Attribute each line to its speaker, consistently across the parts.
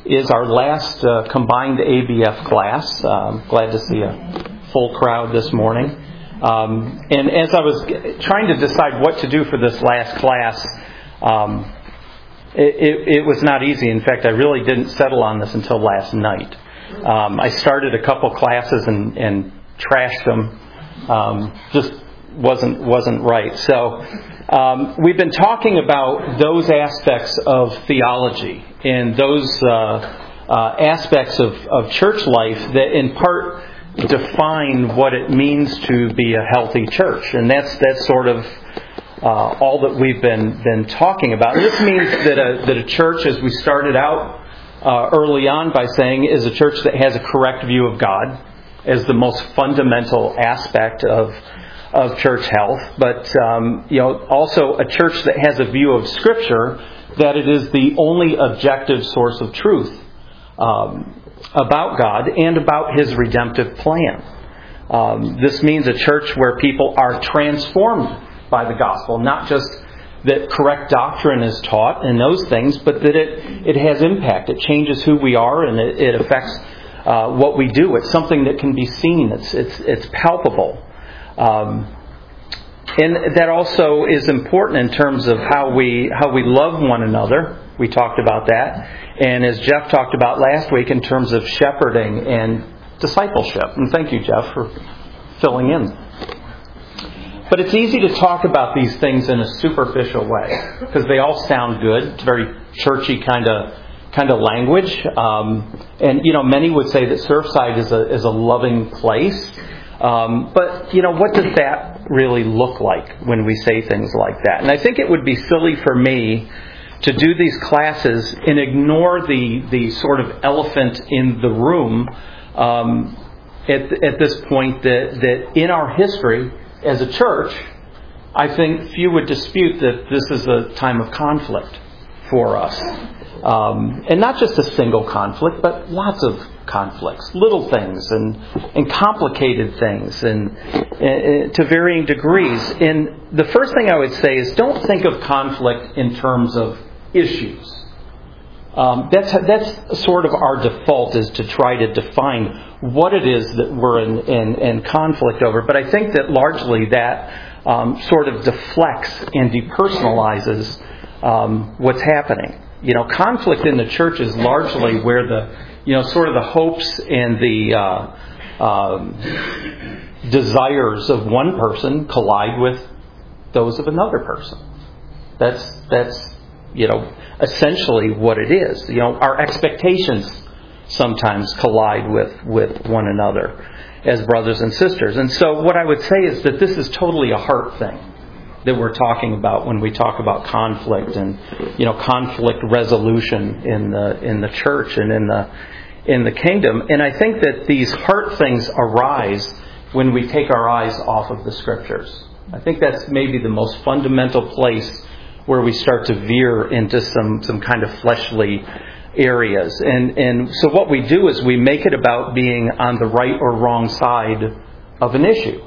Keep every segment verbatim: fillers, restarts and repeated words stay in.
Speaker 1: is our last uh, combined A B F class. Um, glad to see a full crowd this morning. Um, and as I was trying to decide what to do for this last class, um, it, it, it was not easy. In fact, I really didn't settle on this until last night. Um, I started a couple classes and, and trashed them. Um, just wasn't wasn't right. So um, we've been talking about those aspects of theology and those uh, uh, aspects of, of church life that in part define what it means to be a healthy church. And that's that's sort of uh, all that we've been been talking about. And this means that a, that a church, as we started out uh, early on by saying, is a church that has a correct view of God as the most fundamental aspect of of church health, but um, you know, also a church that has a view of Scripture that it is the only objective source of truth um, about God and about His redemptive plan. Um, this means a church where people are transformed by the gospel, not just that correct doctrine is taught and those things, but that it it has impact. It changes who we are and it, it affects uh, what we do. It's something that can be seen. It's it's it's palpable. Um, and that also is important in terms of how we how we love one another. We talked about that. And as Jeff talked about last week in terms of shepherding and discipleship. And thank you, Jeff, for filling in. But it's easy to talk about these things in a superficial way because they all sound good. It's very churchy kind of kind of language. Um, and, you know, many would say that Surfside is a is a loving place. Um, but, you know, what does that really look like when we say things like that? And I think it would be silly for me to do these classes and ignore the, the sort of elephant in the room um, at, at this point that, that in our history as a church, I think few would dispute that this is a time of conflict for us. Um, and not just a single conflict, but lots of conflicts, little things and and complicated things and, and to varying degrees. And the first thing I would say is don't think of conflict in terms of issues. Um, that's that's sort of our default, is to try to define what it is that we're in, in, in conflict over. But I think that largely that um, sort of deflects and depersonalizes um, what's happening. You know, conflict in the church is largely where the, you know, sort of the hopes and the uh, um, desires of one person collide with those of another person. That's that's you know essentially what it is. You know, our expectations sometimes collide with with one another as brothers and sisters. And so, what I would say is that this is totally a heart thing that we're talking about when we talk about conflict and, you know, conflict resolution in the in the church and in the in the kingdom. And I think that these heart things arise when we take our eyes off of the Scriptures. I think that's maybe the most fundamental place where we start to veer into some some kind of fleshly areas. And and so what we do is we make it about being on the right or wrong side of an issue.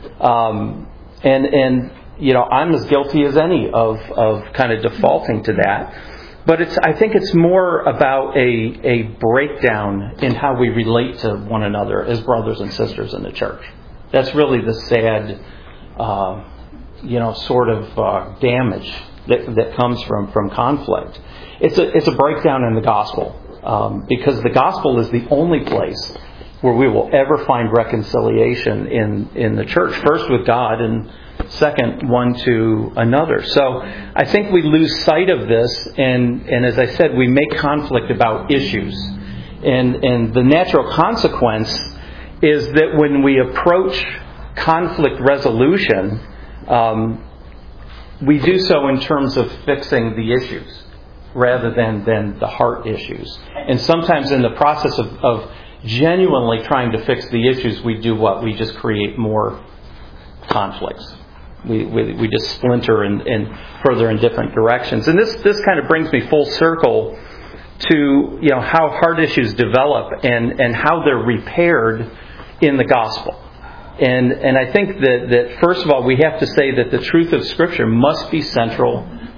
Speaker 1: Um, and and You know, I'm as guilty as any of, of kind of defaulting to that. But it's I think it's more about a, a breakdown in how we relate to one another as brothers and sisters in the church. That's really the sad, uh, you know, sort of uh, damage that, that comes from, from conflict. It's a, it's a breakdown in the gospel. Um, because the gospel is the only place where we will ever find reconciliation in, in the church. First with God and second, one to another. So I think we lose sight of this, and, and as I said, we make conflict about issues. And, and the natural consequence is that when we approach conflict resolution, um, we do so in terms of fixing the issues rather than, than the heart issues. And sometimes in the process of, of genuinely trying to fix the issues, we do what? We just create more conflicts. We, we we just splinter and, and further in different directions. And this, this kind of brings me full circle to, you know, how heart issues develop and, and how they're repaired in the gospel. And and I think that, that first of all we have to say that the truth of Scripture must be central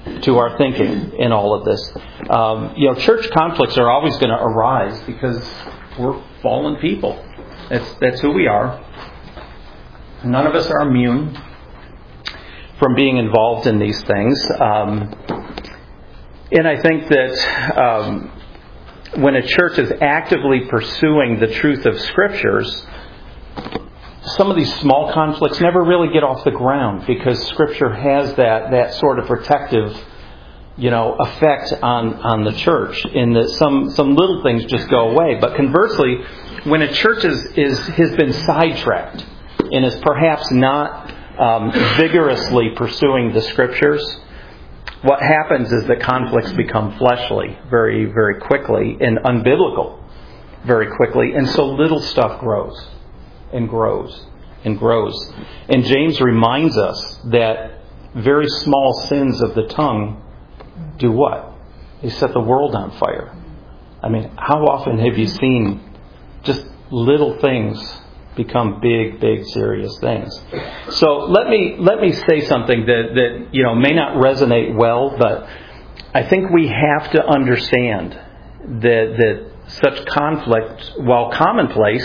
Speaker 1: to our thinking in all of this. Um, you know, church conflicts are always going to arise because we're fallen people. That's that's who we are. None of us are immune from being involved in these things. Um, and I think that um, when a church is actively pursuing the truth of Scriptures, some of these small conflicts never really get off the ground because Scripture has that, that sort of protective, you know, effect on, on the church in that some, some little things just go away. But conversely, when a church is, is has been sidetracked and is perhaps not um, vigorously pursuing the Scriptures, what happens is that conflicts become fleshly very, very quickly and unbiblical very quickly. And so little stuff grows and grows and grows. And James reminds us that very small sins of the tongue do what? They set the world on fire. I mean, how often have you seen just little things become big, big, serious things? So let me let me say something that, that you know may not resonate well, but I think we have to understand that that such conflict, while commonplace,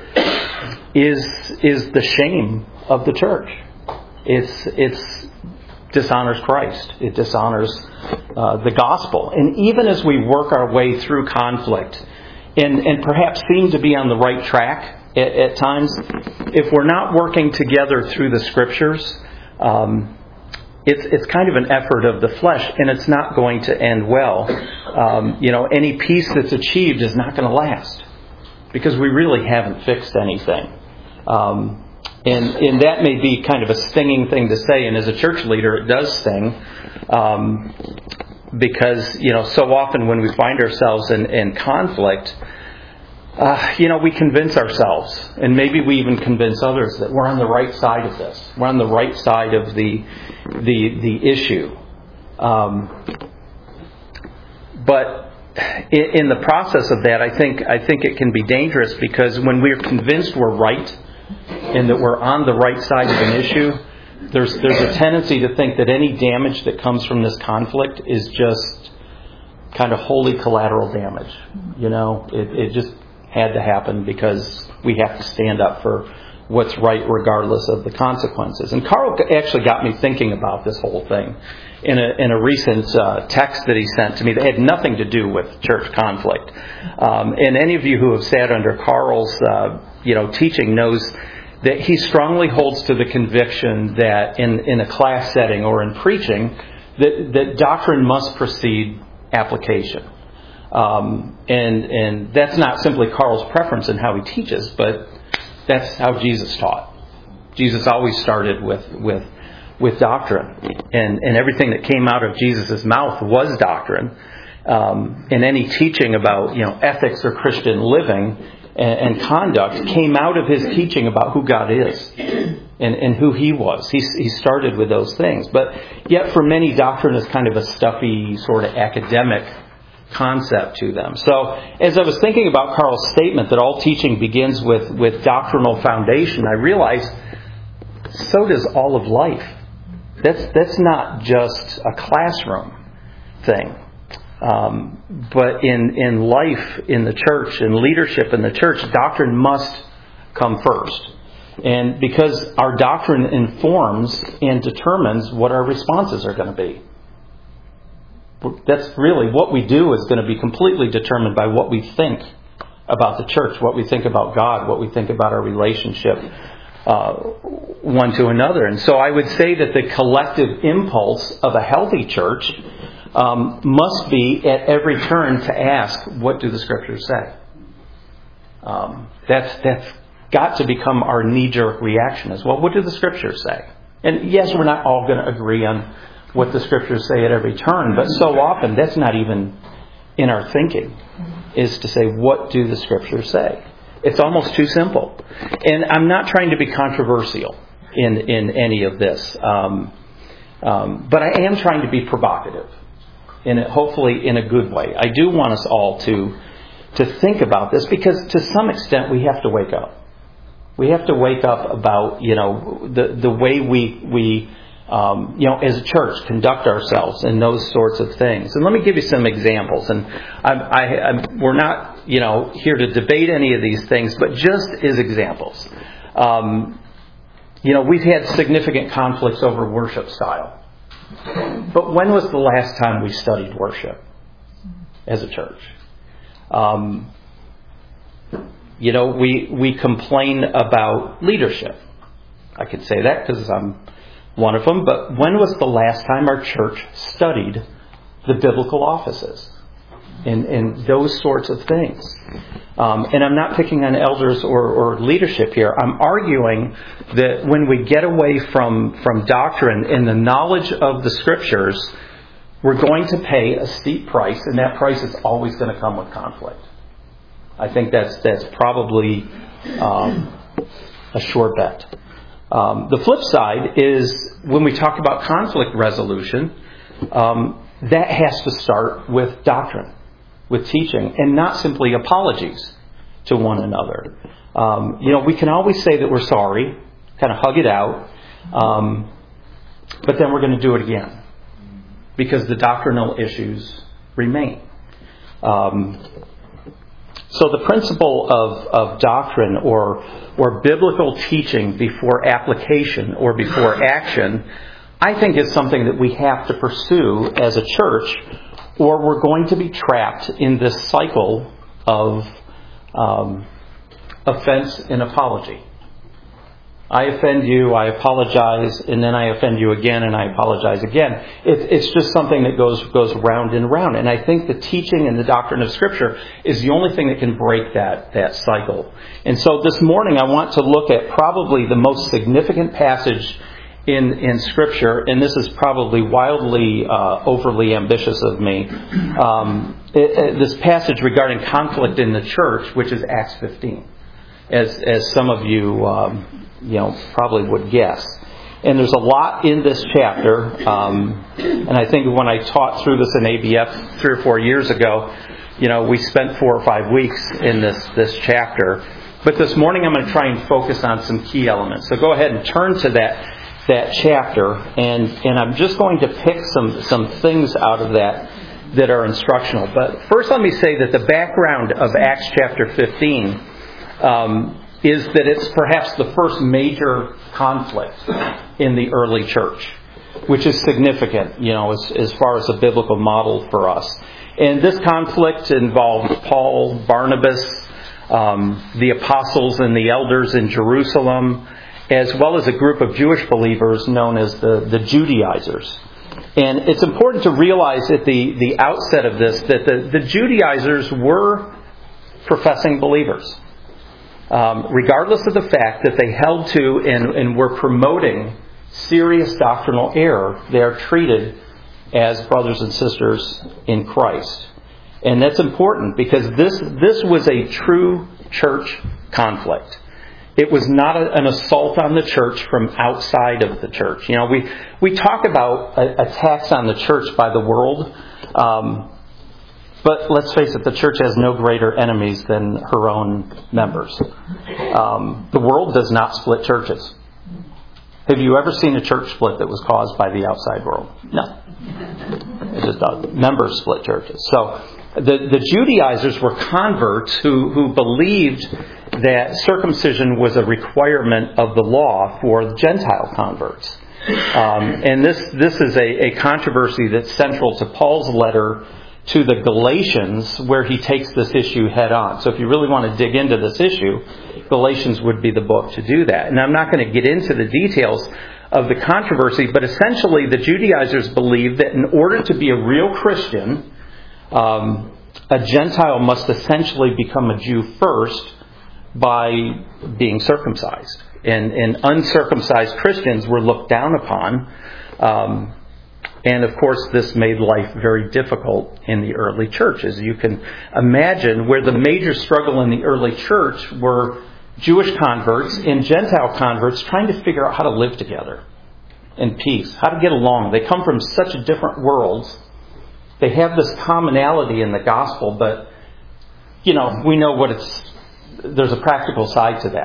Speaker 1: is is the shame of the church. It's it's dishonors Christ. It dishonors uh, the gospel. And even as we work our way through conflict, and and perhaps seem to be on the right track at, at times, if we're not working together through the Scriptures, um, it's it's kind of an effort of the flesh, and it's not going to end well. Um, you know, any peace that's achieved is not going to last because we really haven't fixed anything. Um, and, and that may be kind of a stinging thing to say, and as a church leader, it does sting, um, because you know so often when we find ourselves in, in conflict, uh, you know we convince ourselves, and maybe we even convince others that we're on the right side of this. We're on the right side of the the the issue. Um, but in, in the process of that, I think I think it can be dangerous because when we're convinced we're right and that we're on the right side of an issue, there's there's a tendency to think that any damage that comes from this conflict is just kind of wholly collateral damage. You know, it, it just had to happen because we have to stand up for what's right regardless of the consequences. And Carl actually got me thinking about this whole thing in a in a recent uh, text that he sent to me that had nothing to do with church conflict. Um, and any of you who have sat under Carl's uh, you know teaching knows that he strongly holds to the conviction that in, in a class setting or in preaching, that, that doctrine must precede application. Um, and and that's not simply Carl's preference in how he teaches, but that's how Jesus taught. Jesus always started with with with doctrine, and and everything that came out of Jesus' mouth was doctrine. Um, and any teaching about you know ethics or Christian living and, and conduct came out of his teaching about who God is and, and who He was. He he started with those things, but yet for many, doctrine is kind of a stuffy sort of academic concept to them. So as I was thinking about Carl's statement that all teaching begins with, with doctrinal foundation, I realized so does all of life. That's that's not just a classroom thing. Um, but in, in life in the church, in leadership in the church, doctrine must come first. And because our doctrine informs and determines what our responses are going to be. That's really what we do is going to be completely determined by what we think about the church, what we think about God, what we think about our relationship uh, one to another. And so I would say that the collective impulse of a healthy church um, must be at every turn to ask, what do the Scriptures say? Um, that's that's got to become our knee-jerk reaction as well. What do the Scriptures say? And yes, we're not all going to agree on what the Scriptures say at every turn, but so often that's not even in our thinking, is to say, what do the Scriptures say? It's almost too simple. And I'm not trying to be controversial in, in any of this, um, um, but I am trying to be provocative, in a, hopefully in a good way. I do want us all to to think about this because to some extent we have to wake up. We have to wake up about, you know, the, the way we we um, you know, as a church, conduct ourselves and those sorts of things. And let me give you some examples. And I, I, I'm, we're not, you know, here to debate any of these things, but just as examples. Um, you know, we've had significant conflicts over worship style. But when was the last time we studied worship as a church? Um, you know, we we complain about leadership. I could say that because I'm one of them. But when was the last time our church studied the biblical offices and, and those sorts of things? Um, and I'm not picking on elders or, or leadership here. I'm arguing that when we get away from, from doctrine and the knowledge of the Scriptures, we're going to pay a steep price, and that price is always going to come with conflict. I think that's that's probably um, a sure bet. Um, the flip side is when we talk about conflict resolution, um, that has to start with doctrine, with teaching, and not simply apologies to one another. Um, you know, we can always say that we're sorry, kind of hug it out, um, but then we're going to do it again because the doctrinal issues remain. Um, so the principle of, of doctrine or or biblical teaching before application or before action, I think is something that we have to pursue as a church, or we're going to be trapped in this cycle of um, offense and apology. I offend you, I apologize, and then I offend you again, and I apologize again. It, it's just something that goes goes round and round. And I think the teaching and the doctrine of Scripture is the only thing that can break that, that cycle. And so this morning I want to look at probably the most significant passage in, in Scripture, and this is probably wildly uh, overly ambitious of me, um, it, it, this passage regarding conflict in the church, which is Acts fifteen, as, as some of you... Um, you know, probably would guess. And there's a lot in this chapter, um, and I think when I taught through this in A B F three or four years ago, you know, we spent four or five weeks in this, this chapter. But this morning I'm going to try and focus on some key elements. So go ahead and turn to that that chapter, and, and I'm just going to pick some, some things out of that that are instructional. But first let me say that the background of Acts chapter fifteen um, is that it's perhaps the first major conflict in the early church, which is significant, you know, as, as far as a biblical model for us. And this conflict involved Paul, Barnabas, um, the apostles and the elders in Jerusalem, as well as a group of Jewish believers known as the, the Judaizers. And it's important to realize at the, the outset of this that the, the Judaizers were professing believers. Um, regardless of the fact that they held to and, and were promoting serious doctrinal error, they are treated as brothers and sisters in Christ. And that's important because this this was a true church conflict. It was not a, an assault on the church from outside of the church. You know, we, we talk about a, attacks on the church by the world. Um, But let's face it, the church has no greater enemies than her own members. Um, the world does not split churches. Have you ever seen a church split that was caused by the outside world? No. It just does. Members split churches. So the, the Judaizers were converts who, who believed that circumcision was a requirement of the law for the Gentile converts. Um, and this, this is a, a controversy that's central to Paul's letter to the Galatians, where he takes this issue head on. So if you really want to dig into this issue, Galatians would be the book to do that. And I'm not going to get into the details of the controversy, but essentially the Judaizers believed that in order to be a real Christian, um, a Gentile must essentially become a Jew first by being circumcised. And, and uncircumcised Christians were looked down upon. Um, And, of course, this made life very difficult in the early church. As you can imagine, where the major struggle in the early church were Jewish converts and Gentile converts trying to figure out how to live together in peace, how to get along. They come from such different worlds. They have this commonality in the gospel, but, you know, we know what it's... There's a practical side to that.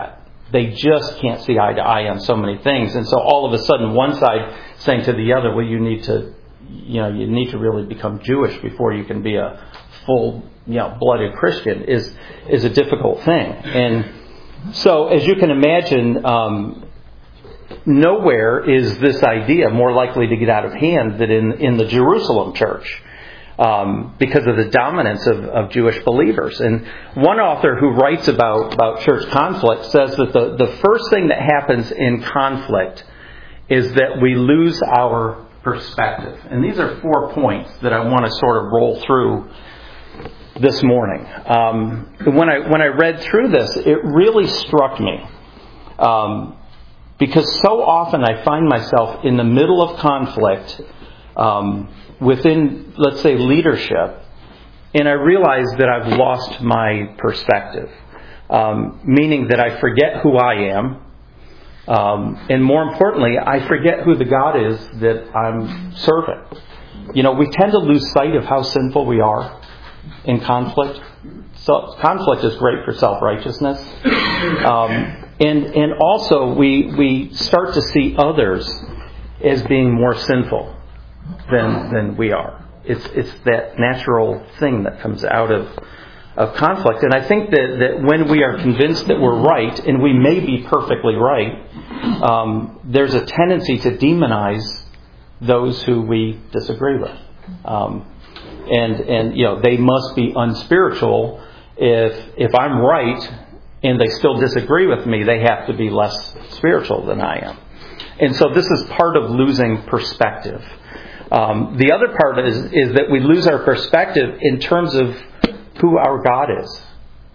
Speaker 1: they just can't see eye to eye on so many things. And so all of a sudden one side saying to the other, well, you need to, you know, you need to really become Jewish before you can be a full, you know, blooded Christian is, is a difficult thing. And so as you can imagine, um, nowhere is this idea more likely to get out of hand than in, in the Jerusalem church. Um, because of the dominance of, of Jewish believers. And one author who writes about, about church conflict says that the, the first thing that happens in conflict is that we lose our perspective. And these are four points that I want to sort of roll through this morning. Um, when I when I read through this, it really struck me. Um, because so often I find myself in the middle of conflict um, within, let's say, leadership, and I realize that I've lost my perspective, um, meaning that I forget who I am, um, and more importantly, I forget who the God is that I'm serving. You know, we tend to lose sight of how sinful we are in conflict. So conflict is great for self-righteousness, um, and and also we we start to see others as being more sinful than than we are. It's it's that natural thing that comes out of of conflict. And I think that, that when we are convinced that we're right, and we may be perfectly right, um, there's a tendency to demonize those who we disagree with. Um, and and you know, they must be unspiritual. If if I'm right and they still disagree with me, they have to be less spiritual than I am. And so this is part of losing perspective. Um, the other part is, is that we lose our perspective in terms of who our God is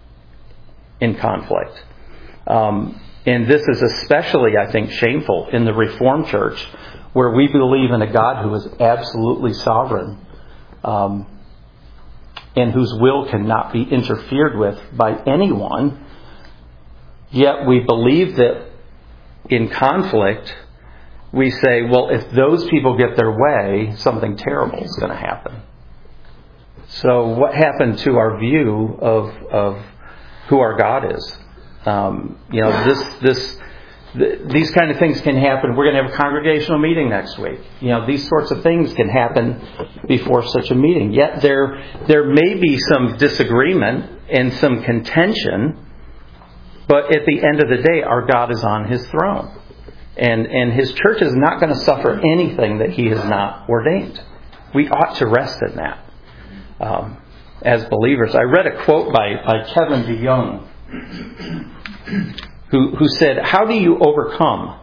Speaker 1: in conflict. Um, and this is especially, I think, shameful in the Reformed Church, where we believe in a God who is absolutely sovereign, um, and whose will cannot be interfered with by anyone. Yet we believe that in conflict, we say, well, if those people get their way, something terrible is going to happen. So what happened to our view of of who our God is? Um, you know, this this th- these kind of things can happen. We're going to have a congregational meeting next week. You know, these sorts of things can happen before such a meeting. Yet there there may be some disagreement and some contention, but at the end of the day, our God is on His throne. And and His church is not going to suffer anything that He has not ordained. We ought to rest in that um, as believers. I read a quote by, by Kevin DeYoung, who, who said, "How do you overcome?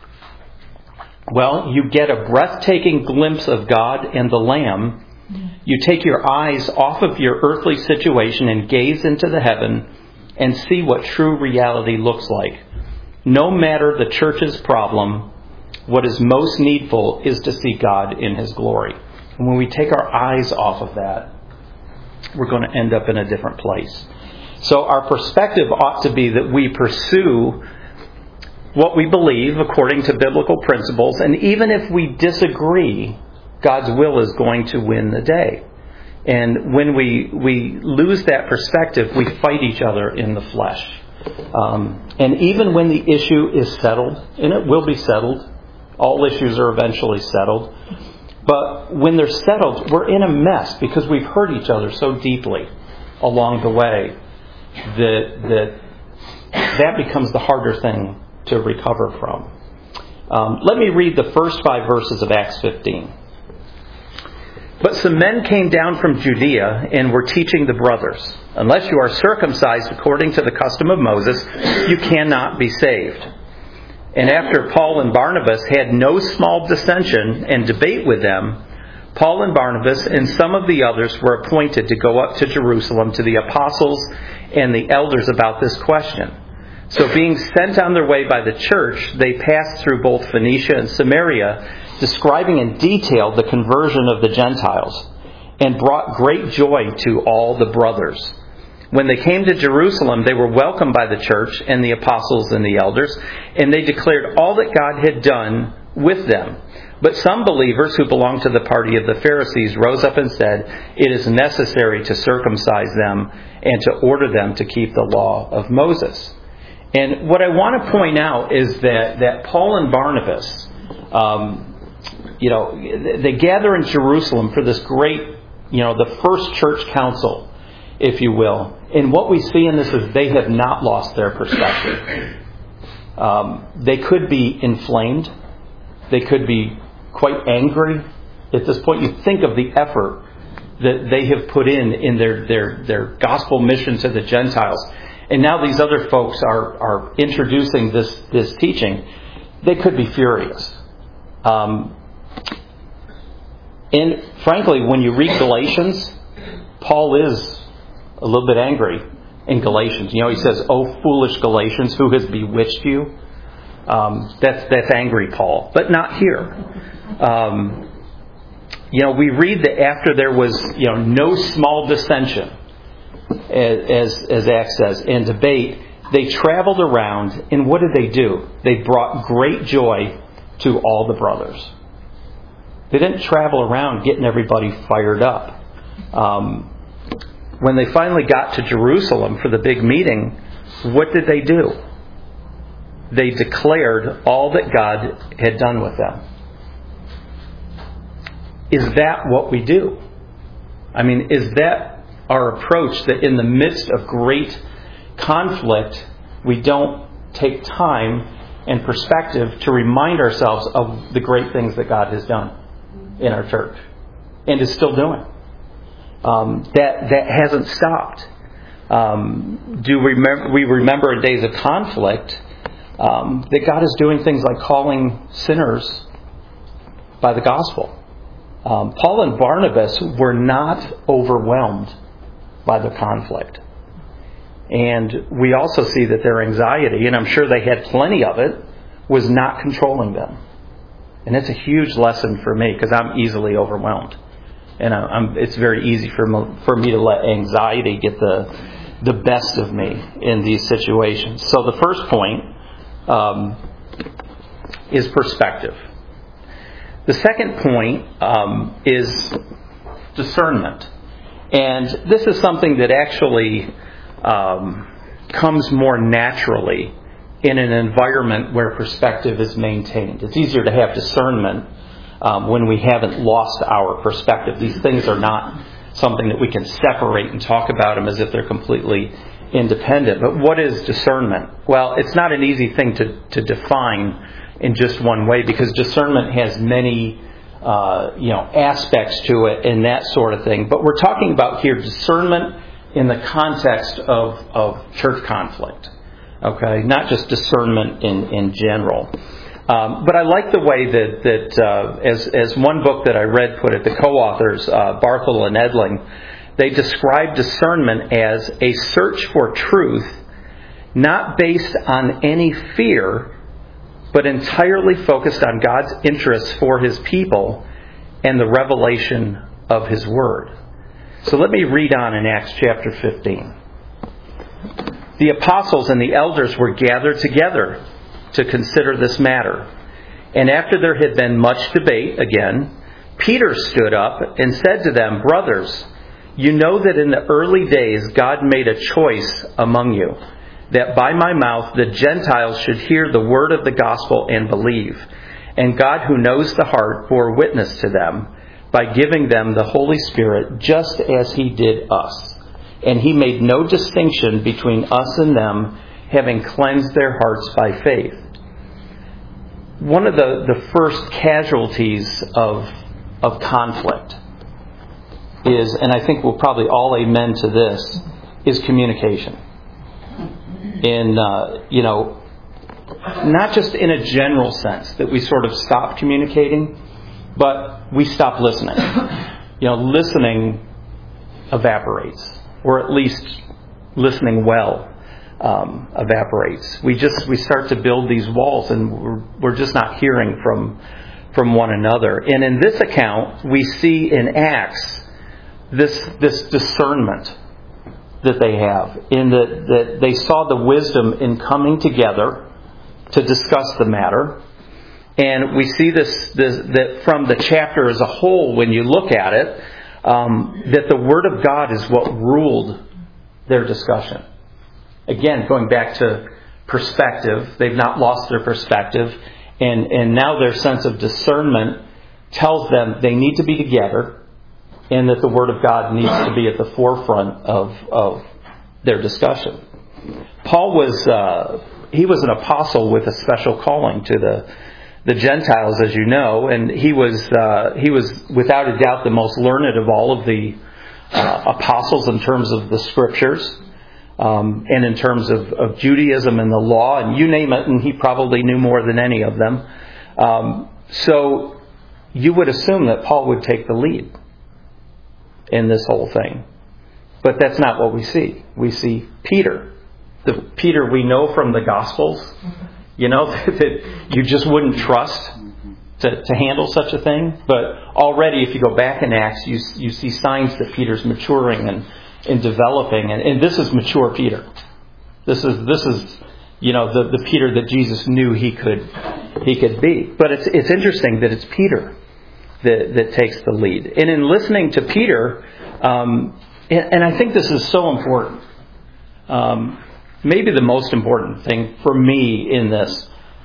Speaker 1: Well, you get a breathtaking glimpse of God and the Lamb. You take your eyes off of your earthly situation and gaze into the heaven and see what true reality looks like. No matter the church's problem, what is most needful is to see God in His glory." And when we take our eyes off of that, we're going to end up in a different place. So our perspective ought to be that we pursue what we believe according to biblical principles, and even if we disagree, God's will is going to win the day. And when we, we lose that perspective, we fight each other in the flesh. Um, and even when the issue is settled, and it will be settled, all issues are eventually settled, but when they're settled, we're in a mess because we've hurt each other so deeply along the way that that, that becomes the harder thing to recover from. Um, let me read the first five verses of Acts fifteen. "But some men came down from Judea and were teaching the brothers, 'Unless you are circumcised according to the custom of Moses, you cannot be saved.' And after Paul and Barnabas had no small dissension and debate with them, Paul and Barnabas and some of the others were appointed to go up to Jerusalem to the apostles and the elders about this question. So being sent on their way by the church, they passed through both Phoenicia and Samaria, describing in detail the conversion of the Gentiles, and brought great joy to all the brothers. When they came to Jerusalem, they were welcomed by the church and the apostles and the elders, and they declared all that God had done with them. But some believers who belonged to the party of the Pharisees rose up and said, 'It is necessary to circumcise them and to order them to keep the law of Moses.' And what I want to point out is that, that Paul and Barnabas, um, you know, they gather in Jerusalem for this great, you know, the first church council, if you will. And what we see in this is they have not lost their perspective. Um, they could be inflamed. They could be quite angry. At this point, you think of the effort that they have put in in their, their, their gospel mission to the Gentiles. And now these other folks are, are introducing this, this teaching. They could be furious. Um, and frankly, when you read Galatians, Paul is a little bit angry in Galatians. You know, he says, "Oh, foolish Galatians, who has bewitched you?" Um, that's, that's angry Paul, but not here. Um, you know, we read that after there was, you know, no small dissension, as, as Acts says, and debate, they traveled around, and what did they do? They brought great joy to all the brothers. They didn't travel around getting everybody fired up. Um, when they finally got to Jerusalem for the big meeting, what did they do? They declared all that God had done with them. Is that what we do? I mean, is that our approach, that in the midst of great conflict, we don't take time and perspective to remind ourselves of the great things that God has done in our church and is still doing? Um, that that hasn't stopped. Um, do we remember, we remember in days of conflict um, that God is doing things like calling sinners by the gospel. Um, Paul and Barnabas were not overwhelmed by the conflict. And we also see that their anxiety, and I'm sure they had plenty of it, was not controlling them. And it's a huge lesson for me because I'm easily overwhelmed. And I'm, it's very easy for me, for me to let anxiety get the the best of me in these situations. So the first point um, is perspective. The second point um, is discernment. And this is something that actually um, comes more naturally in an environment where perspective is maintained. It's easier to have discernment um, when we haven't lost our perspective. These things are not something that we can separate and talk about them as if they're completely independent. But what is discernment? Well, it's not an easy thing to, to define in just one way, because discernment has many uh, you know aspects to it and that sort of thing. But we're talking about here discernment in the context of, of church conflict. Okay, not just discernment in, in general. Um, but I like the way that, that uh, as, as one book that I read put it, the co-authors, uh, Barthel and Edling, they describe discernment as a search for truth not based on any fear, but entirely focused on God's interests for His people and the revelation of His Word. So let me read on in Acts chapter fifteen. The apostles and the elders were gathered together to consider this matter. And after there had been much debate again, Peter stood up and said to them, "Brothers, you know that in the early days God made a choice among you, that by my mouth the Gentiles should hear the word of the gospel and believe. And God, who knows the heart, bore witness to them by giving them the Holy Spirit, just as He did us. And He made no distinction between us and them, having cleansed their hearts by faith." One of the, the first casualties of, of conflict is, and I think we'll probably all amen to this, is communication. In, uh, you know, not just in a general sense that we sort of stop communicating, but we stop listening. You know, listening evaporates, or at least listening well um, evaporates. We just we start to build these walls, and we're, we're just not hearing from from one another. And in this account, we see in Acts this this discernment that they have, in that, that they saw the wisdom in coming together to discuss the matter. And we see this, this that from the chapter as a whole, when you look at it, um, that the Word of God is what ruled their discussion. Again, going back to perspective. They've not lost their perspective. And, and now their sense of discernment tells them they need to be together and that the Word of God needs to be at the forefront of, of their discussion. Paul was, uh, he was an apostle with a special calling to the, the Gentiles, as you know, and he was, uh, he was without a doubt the most learned of all of the uh, apostles in terms of the Scriptures. Um, and in terms of, of Judaism and the law, and you name it, and he probably knew more than any of them. Um, so you would assume that Paul would take the lead in this whole thing. But that's not what we see. We see Peter. The Peter we know from the Gospels, you know, that you just wouldn't trust to, to handle such a thing. But already, if you go back in Acts, you, you see signs that Peter's maturing and in developing, and, and this is mature Peter. This is this is you know the, the Peter that Jesus knew he could he could be. But it's it's interesting that it's Peter that that takes the lead. And in listening to Peter, um, and, and I think this is so important. Um, maybe the most important thing for me in this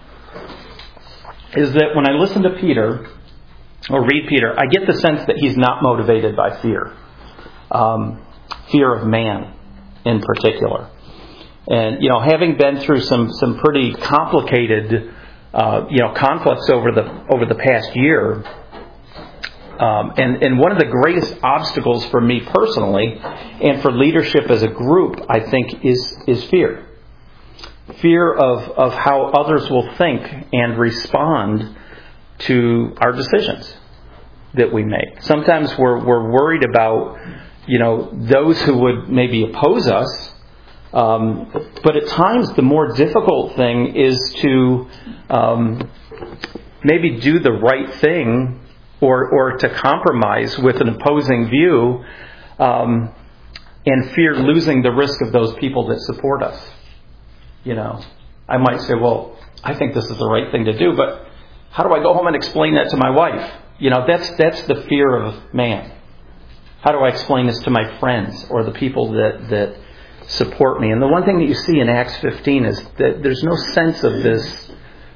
Speaker 1: is that when I listen to Peter or read Peter, I get the sense that he's not motivated by fear. Um, Fear of man, in particular. And, you know, having been through some, some pretty complicated, uh, you know, conflicts over the over the past year, um, and, and one of the greatest obstacles for me personally, and for leadership as a group, I think, is is fear. Fear of, of how others will think and respond to our decisions that we make. Sometimes we're we're worried about, you know, those who would maybe oppose us. Um, but at times the more difficult thing is to um, maybe do the right thing or, or to compromise with an opposing view um, and fear losing the risk of those people that support us. You know, I might say, well, I think this is the right thing to do, but how do I go home and explain that to my wife? You know, that's that's the fear of man. How do I explain this to my friends or the people that, that support me? And the one thing that you see in Acts fifteen is that there's no sense of this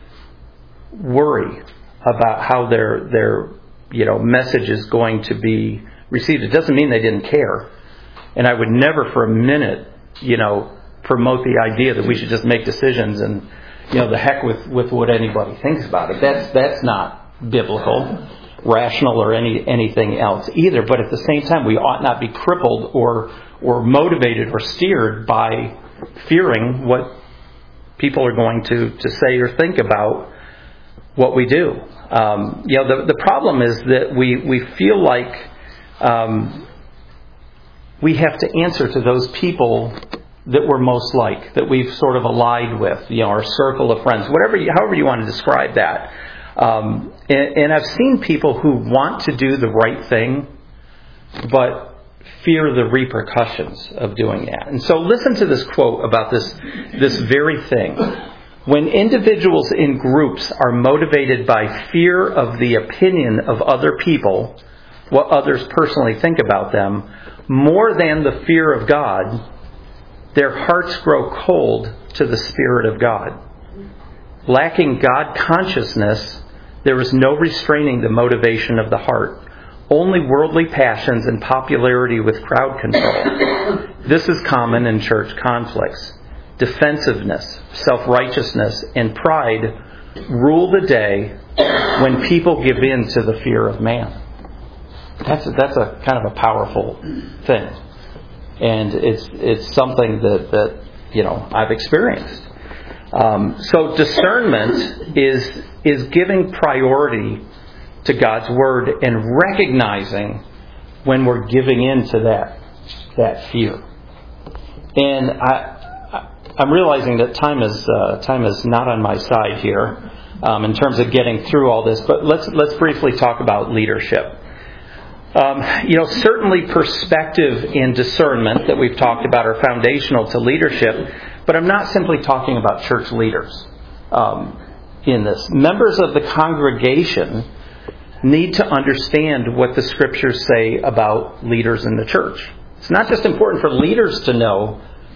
Speaker 1: worry about how their their you know message is going to be received. It doesn't mean they didn't care. And I would never for a minute, you know, promote the idea that we should just make decisions and, you know, the heck with, with what anybody thinks about it. That's that's not biblical, rational, or any anything else either. But at the same time, we ought not be crippled or or motivated or steered by fearing what people are going to, to say or think about what we do. Um, you know, the the problem is that we we feel like um, we have to answer to those people that we're most like, that we've sort of allied with, you know, our circle of friends, whatever, you, however you want to describe that. Um, and, and I've seen people who want to do the right thing, but fear the repercussions of doing that. And so listen to this quote about this, this very thing. When individuals in groups are motivated by fear of the opinion of other people, what others personally think about them, more than the fear of God, their hearts grow cold to the Spirit of God. Lacking God consciousness, there is no restraining the motivation of the heart. Only worldly passions and popularity with crowd control. This is common in church conflicts. Defensiveness, self-righteousness, and pride rule the day when people give in to the fear of man. That's a, that's a kind of a powerful thing. And it's it's something that, that you know I've experienced. Um, so discernment is is giving priority to God's word and recognizing when we're giving in to that that fear. And I, I'm realizing that time is uh, time is not on my side here um, in terms of getting through all this. But let's let's briefly talk about leadership. Um, you know, certainly perspective and discernment that we've talked about are foundational to leadership, but I'm not simply talking about church leaders um, in this. Members of the congregation need to understand what the Scriptures say about leaders in the church. It's not just important for leaders to know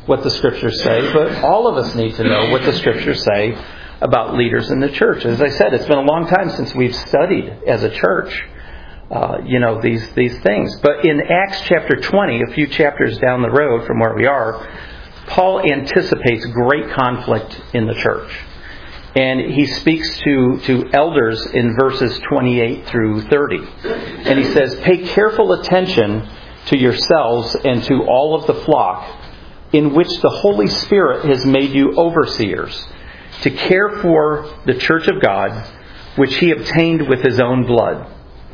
Speaker 1: what the Scriptures say, but all of us need to know what the Scriptures say about leaders in the church. As I said, it's been a long time since we've studied as a church, uh, you know, these these things. But in Acts chapter twenty, a few chapters down the road from where we are, Paul anticipates great conflict in the church. And he speaks to, to elders in verses twenty-eight through thirty. And he says, "Pay careful attention to yourselves and to all of the flock, in which the Holy Spirit has made you overseers, to care for the church of God, which he obtained with his own blood.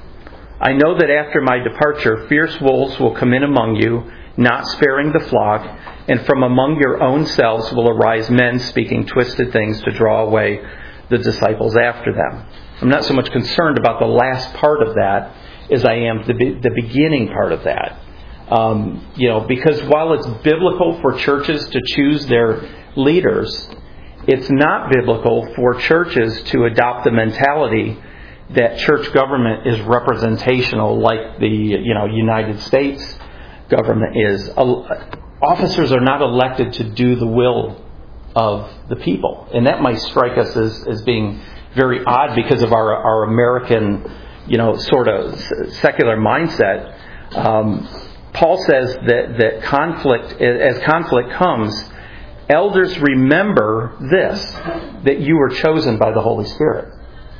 Speaker 1: I know that after my departure, fierce wolves will come in among you, not sparing the flock, and from among your own selves will arise men speaking twisted things to draw away the disciples after them." I'm not so much concerned about the last part of that as I am the, the beginning part of that. Um, you know, because while it's biblical for churches to choose their leaders, it's not biblical for churches to adopt the mentality that church government is representational, like the you know United States government is. Officers are not elected to do the will of the people, and that might strike us as, as being very odd because of our our American, you know, sort of secular mindset. Um, Paul says that that conflict, as conflict comes, elders remember this, that you were chosen by the Holy Spirit.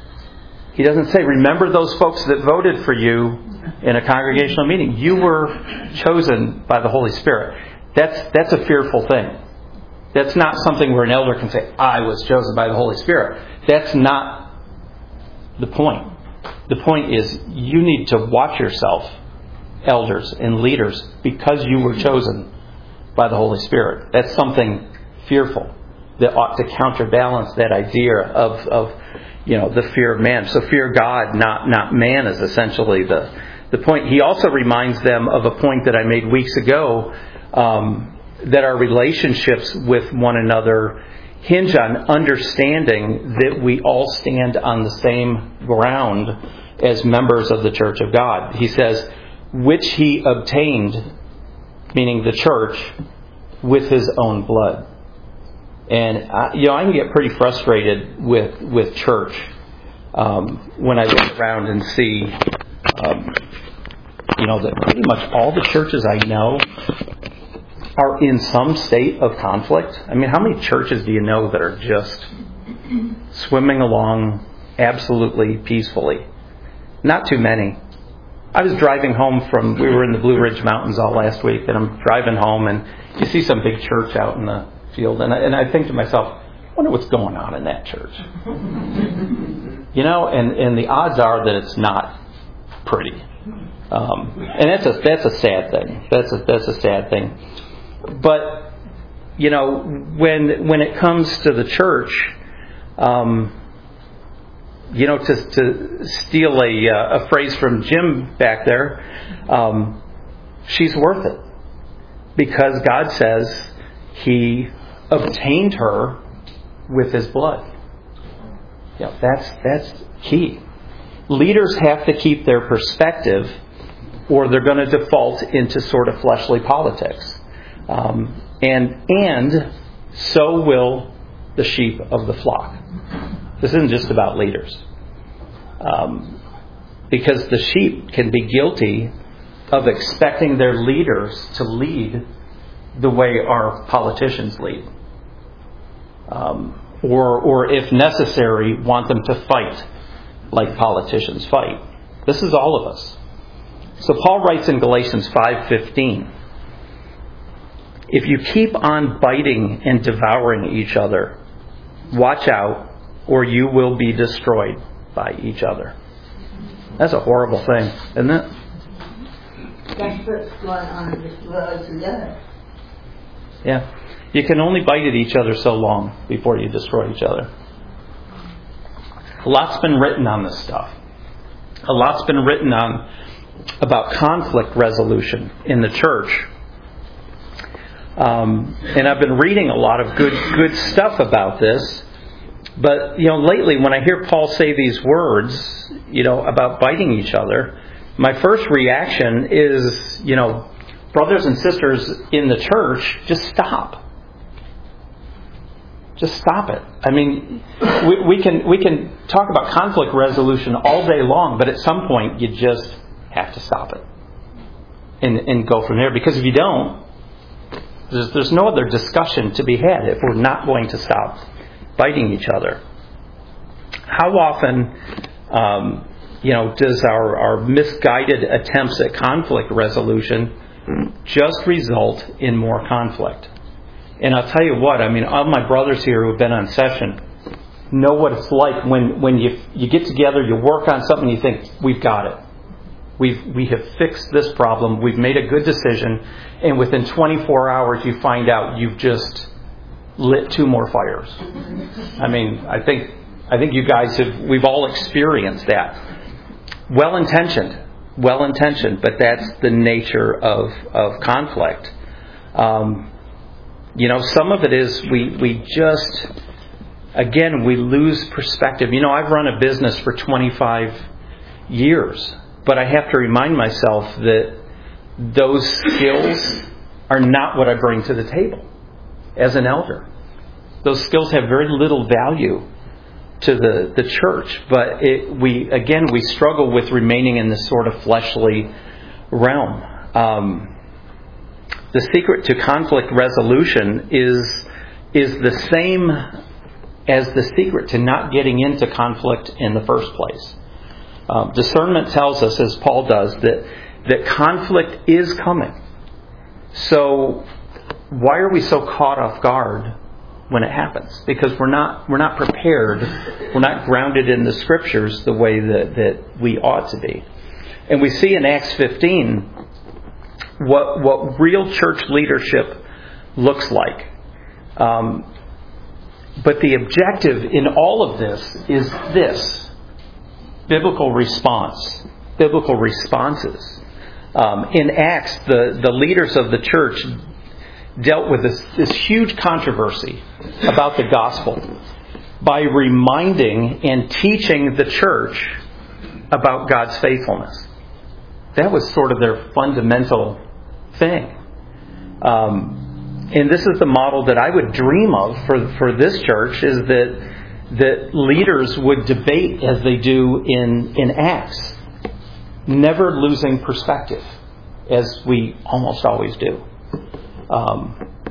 Speaker 1: He doesn't say, remember those folks that voted for you in a congregational meeting. You were chosen by the Holy Spirit. That's that's a fearful thing. That's not something where an elder can say, I was chosen by the Holy Spirit. That's not the point. The point is you need to watch yourself, elders and leaders, because you were chosen by the Holy Spirit. That's something fearful that ought to counterbalance that idea of, of you know, the fear of man. So fear God, not not man, is essentially the, the point. He also reminds them of a point that I made weeks ago, um, that our relationships with one another hinge on understanding that we all stand on the same ground as members of the church of God. He says, which he obtained, meaning the church, with his own blood. And I, you know, I can get pretty frustrated with with church um, when I look around and see, um, you know, that pretty much all the churches I know are in some state of conflict. I mean, how many churches do you know that are just swimming along absolutely peacefully? Not too many. I was driving home from, we were in the Blue Ridge Mountains all last week, and I'm driving home, and you see some big church out in the field, and I, and I think to myself, I wonder what's going on in that church. You know, and, and the odds are that it's not pretty. Um, and that's a that's a sad thing. That's a that's a sad thing. But you know, when when it comes to the church, um, you know, to to steal a uh, a phrase from Jim back there, um, she's worth it, because God says He obtained her with His blood. Yeah, that's that's key. Leaders have to keep their perspective, or they're going to default into sort of fleshly politics. Um, and and so will the sheep of the flock. This isn't just about leaders. Um, because the sheep can be guilty of expecting their leaders to lead the way our politicians lead. Um, or, or if necessary, want them to fight like politicians fight. This is all of us. So Paul writes in Galatians five fifteen, if you keep on biting and devouring each other, watch out, or you will be destroyed by each other. That's a horrible thing, isn't it?
Speaker 2: That's what's going on in this world together.
Speaker 1: Yeah. You can only bite at each other so long before you destroy each other. A lot's been written on this stuff. A lot's been written on about conflict resolution in the church. Um, and I've been reading a lot of good good stuff about this. But, you know, lately when I hear Paul say these words, you know, about biting each other, my first reaction is, you know, brothers and sisters in the church, just stop. Just stop it. I mean, we, we can we can talk about conflict resolution all day long, but at some point you just have to stop it and, and go from there. Because if you don't, there's, there's no other discussion to be had if we're not going to stop fighting each other. How often, um, you know, does our, our misguided attempts at conflict resolution just result in more conflict? And I'll tell you what, I mean, all my brothers here who have been on session know what it's like when, when you you get together, you work on something, you think, we've got it. We've, we have fixed this problem, we've made a good decision, and within twenty-four hours you find out you've just lit two more fires. I mean, I think I think you guys have, we've all experienced that. Well-intentioned, well-intentioned, but that's the nature of, of conflict. Um, You know, some of it is we, we just, again, we lose perspective. You know, I've run a business for twenty-five years, but I have to remind myself that those skills are not what I bring to the table as an elder. Those skills have very little value to the, the church, but it, we, again, we struggle with remaining in this sort of fleshly realm. Um, The secret to conflict resolution is is the same as the secret to not getting into conflict in the first place. Um, discernment tells us, as Paul does, that that conflict is coming. So why are we so caught off guard when it happens? Because we're not we're not prepared. We're not grounded in the Scriptures the way that, that we ought to be. And we see in Acts fifteen What what real church leadership looks like. Um, but the objective in all of this is this: biblical response, biblical responses. Um, in Acts, the, the leaders of the church dealt with this, this huge controversy about the gospel by reminding and teaching the church about God's faithfulness. That was sort of their fundamental thing. Um, and this is the model that I would dream of for, for this church, is that that leaders would debate as they do in, in Acts, never losing perspective, as we almost always do. Um,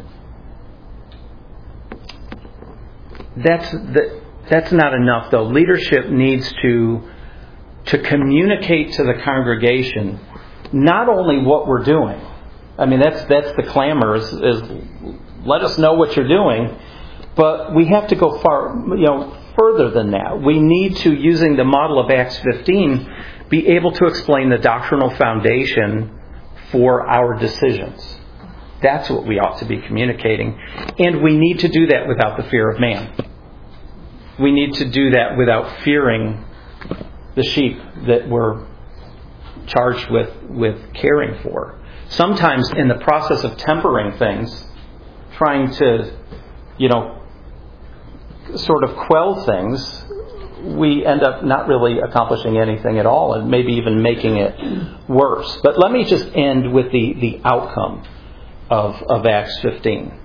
Speaker 1: that's that, that's not enough, though. Leadership needs to to communicate to the congregation not only what we're doing. I mean, that's that's the clamor, is, is let us know what you're doing. But we have to go far, you know, further than that. We need to, using the model of Acts fifteen, be able to explain the doctrinal foundation for our decisions. That's what we ought to be communicating. And we need to do that without the fear of man. We need to do that without fearing the sheep that we're charged with, with caring for. Sometimes in the process of tempering things, trying to, you know, sort of quell things, we end up not really accomplishing anything at all, and maybe even making it worse. But let me just end with the, the outcome of, of Acts fifteen.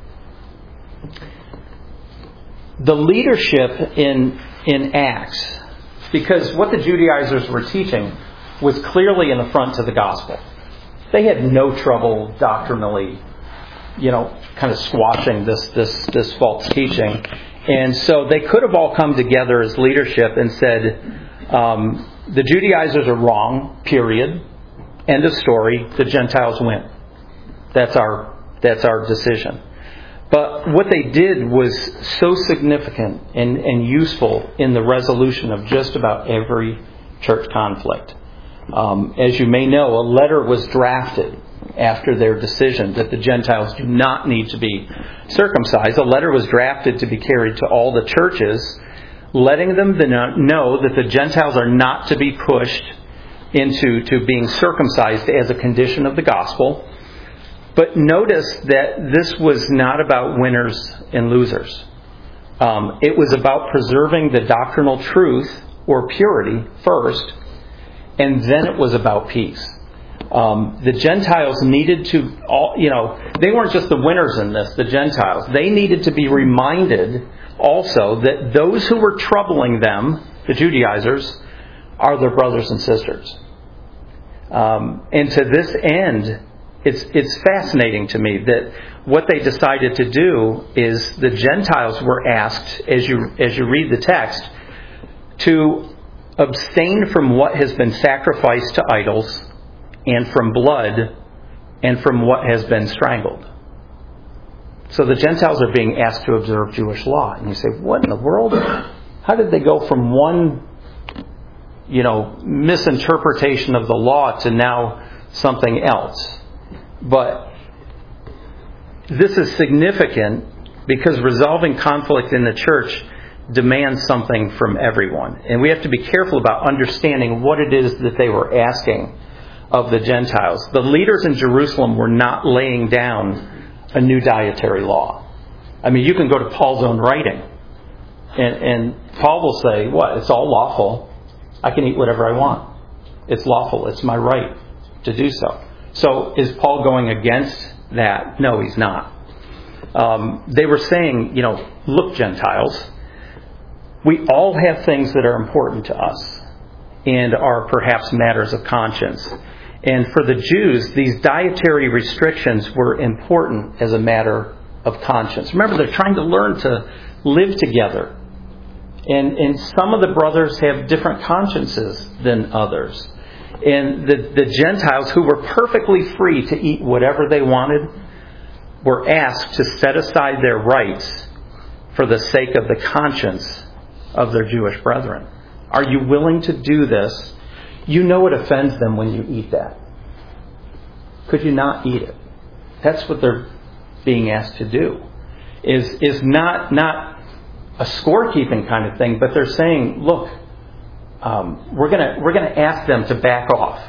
Speaker 1: The leadership in, in Acts, because what the Judaizers were teaching was clearly an affront to the gospel. They had no trouble doctrinally, you know, kind of squashing this, this, this false teaching. And so they could have all come together as leadership and said, um, the Judaizers are wrong, period. End of story. The Gentiles win. That's our, that's our decision. But what they did was so significant and, and useful in the resolution of just about every church conflict. Um, as you may know, a letter was drafted after their decision that the Gentiles do not need to be circumcised. A letter was drafted to be carried to all the churches, letting them know that the Gentiles are not to be pushed into to being circumcised as a condition of the gospel. But notice that this was not about winners and losers. Um, it was about preserving the doctrinal truth or purity first, and then it was about peace. Um, the Gentiles needed to, all, you know, they weren't just the winners in this, the Gentiles. They needed to be reminded also that those who were troubling them, the Judaizers, are their brothers and sisters. Um, and to this end, it's it's fascinating to me that what they decided to do is the Gentiles were asked, as you as you read the text, to abstain from what has been sacrificed to idols, and from blood, and from what has been strangled. So the Gentiles are being asked to observe Jewish law. And you say, what in the world? How did they go from one, you know, misinterpretation of the law to now something else? But this is significant because resolving conflict in the church demands something from everyone. And we have to be careful about understanding what it is that they were asking of the Gentiles. The leaders in Jerusalem were not laying down a new dietary law. I mean, you can go to Paul's own writing, and, and Paul will say, what? It's all lawful. I can eat whatever I want. It's lawful. It's my right to do so. So is Paul going against that? No, he's not. Um, they were saying, you know, look, Gentiles, we all have things that are important to us and are perhaps matters of conscience. And for the Jews, these dietary restrictions were important as a matter of conscience. Remember, they're trying to learn to live together. And, and some of the brothers have different consciences than others. And the, the Gentiles, who were perfectly free to eat whatever they wanted, were asked to set aside their rights for the sake of the conscience of their Jewish brethren. Are you willing to do this? You know it offends them when you eat that. Could you not eat it? That's what they're being asked to do. Is is not not a scorekeeping kind of thing, but they're saying, look, um, we're gonna we're gonna ask them to back off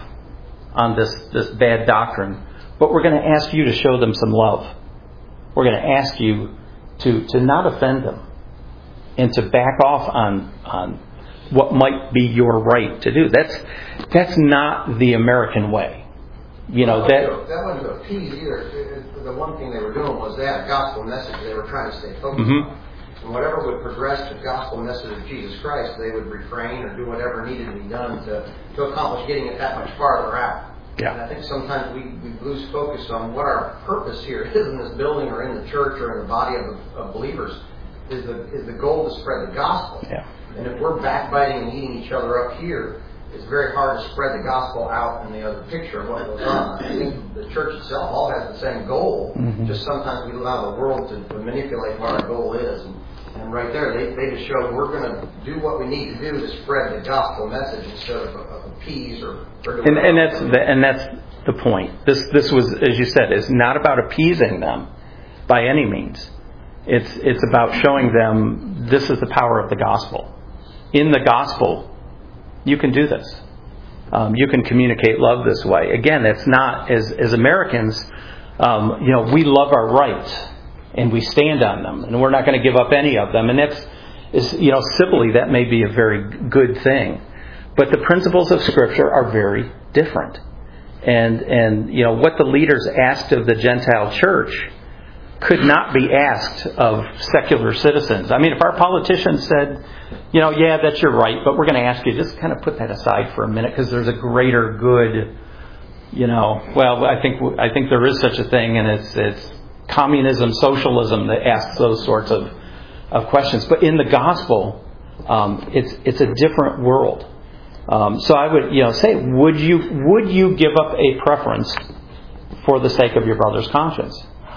Speaker 1: on this this bad doctrine, but we're gonna ask you to show them some love. We're gonna ask you to to not offend them and to back off on on what might be your right to do. That's that's not the American way. You know, that
Speaker 3: that wasn't to appease either. The one thing they were doing was they had a gospel message they were trying to stay focused
Speaker 1: mm-hmm.
Speaker 3: on. And whatever would progress the gospel message of Jesus Christ, they would refrain or do whatever needed to be done to, to accomplish getting it that much farther out.
Speaker 1: Yeah.
Speaker 3: And I think sometimes we, we lose focus on what our purpose here is in this building or in the church or in the body of, of believers. Is the is the goal to spread the gospel.
Speaker 1: Yeah.
Speaker 3: And if we're backbiting and eating each other up here, it's very hard to spread the gospel out in the other picture of what goes on. I think the church itself all has the same goal, mm-hmm. just sometimes we allow the world to, to manipulate what our goal is. And, and right there, they, they just show we're going to do what we need to do to spread the gospel message instead of, of appease or... or
Speaker 1: and, and, that's the, and that's the point. This, this was, as you said, is not about appeasing them by any means. It's it's about showing them this is the power of the gospel. In the gospel, you can do this. Um, you can communicate love this way. Again, it's not, as as Americans, um, you know, we love our rights and we stand on them, and we're not going to give up any of them. And that's, is you know, civilly, that may be a very good thing. But the principles of Scripture are very different. And and you know what the leaders asked of the Gentile church could not be asked of secular citizens. I mean, if our politicians said, you know, yeah, that's your right, but we're going to ask you just kind of put that aside for a minute because there's a greater good, you know, well, I think I think there is such a thing, and it's it's communism, socialism that asks those sorts of of questions. But in the gospel, um, it's it's a different world. Um, so I would, you know, say, would you would you give up a preference for the sake of your brother's conscience?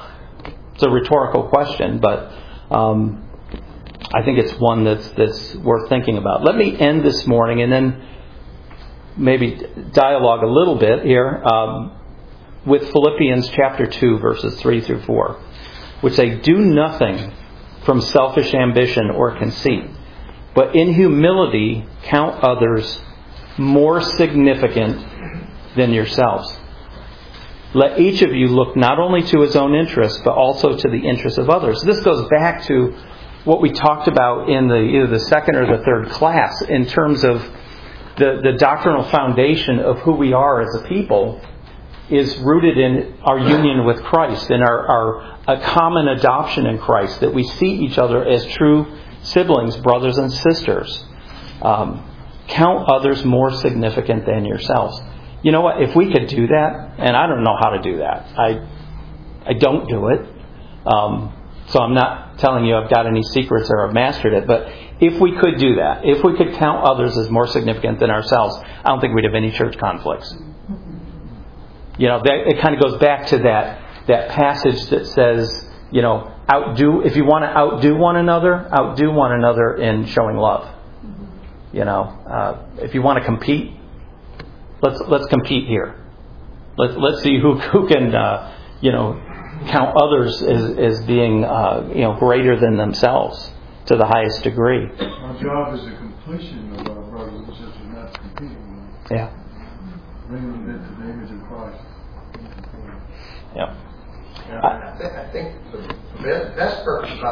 Speaker 1: It's a rhetorical question, but um, I think it's one that's that's worth thinking about. Let me end this morning and then maybe dialogue a little bit here um, with Philippians chapter two, verses three through four, which say, "Do nothing from selfish ambition or conceit, but in humility count others more significant than yourselves. Let each of you look not only to his own interests, but also to the interests of others." This goes back to what we talked about in the either the second or the third class in terms of the, the doctrinal foundation of who we are as a people is rooted in our union with Christ, in our, our a common adoption in Christ, that we see each other as true siblings, brothers and sisters. Um, count others more significant than yourselves. You know what? If we could do that, and I don't know how to do that. I I don't do it. Um, so I'm not telling you I've got any secrets or I've mastered it. But if we could do that, if we could count others as more significant than ourselves, I don't think we'd have any church conflicts. You know, that, it kind of goes back to that that passage that says, you know, outdo. If you want to outdo one another, outdo one another in showing love. You know, uh, if you want to compete, let's let's compete here. Let's let's see who who can uh, you know count others as as being uh, you know greater than themselves to the highest degree.
Speaker 4: Our job is the completion of our brothers and sisters, not competing with them.
Speaker 1: Yeah.
Speaker 4: Bringing them into the image of Christ.
Speaker 1: Yeah.
Speaker 3: I think the best purpose about